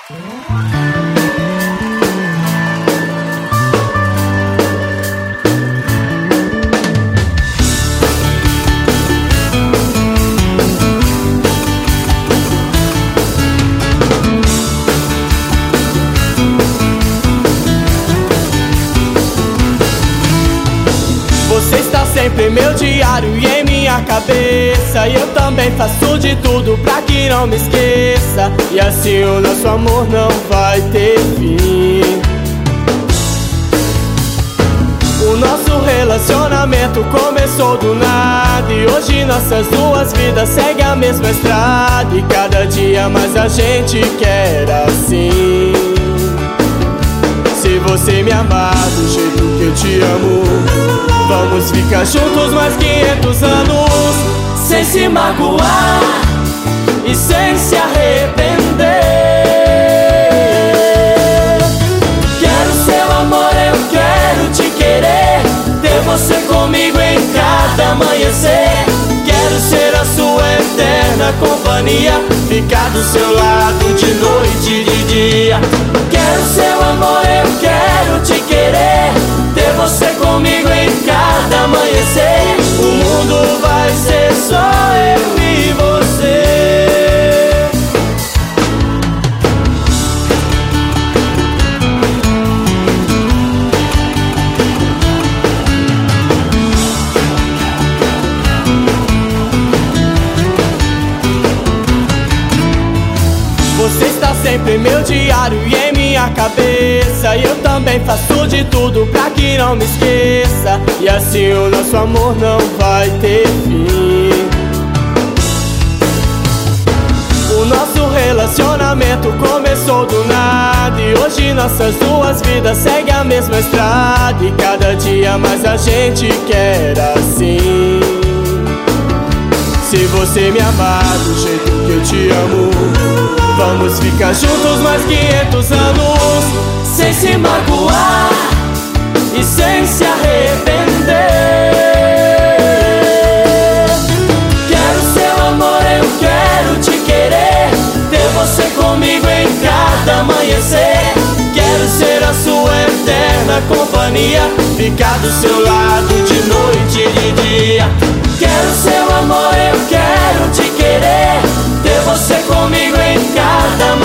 Você está sempre em meu diário e em minha cabeça, e eu também faço de tudo pra que não me esqueça. E assim o nosso amor não vai ter fim. O nosso relacionamento começou do nada, e hoje nossas duas vidas seguem a mesma estrada. E cada dia mais a gente quer assim. Se você me amar do jeito que eu te amo, vamos ficar juntos mais 500 anos, sem se magoar e sem se arrepender. Quero seu amor, eu quero te querer, ter você comigo em cada amanhecer. Quero ser a sua eterna companhia, ficar do seu lado de noite e de dia. Quero seu amor, eu quero te querer, ter você comigo em cada amanhecer. O mundo vai ser só eu e você. Você está sempre em meu diário e em minha cabeça, e eu também faço de tudo pra que não me esqueça. E assim o nosso amor não vai ter fim. O nosso relacionamento começou do nada, e hoje nossas duas vidas seguem a mesma estrada. E cada dia mais a gente quer assim. Se você me amar do jeito que eu te amo, vamos ficar juntos mais 500 anos, sem se magoar e sem se arrepender. Quero seu amor, eu quero te querer, ter você comigo em cada amanhecer. Quero ser a sua eterna companhia, ficar do seu lado de noite e de dia. Quero seu amor, eu quero te querer, ter você comigo em cada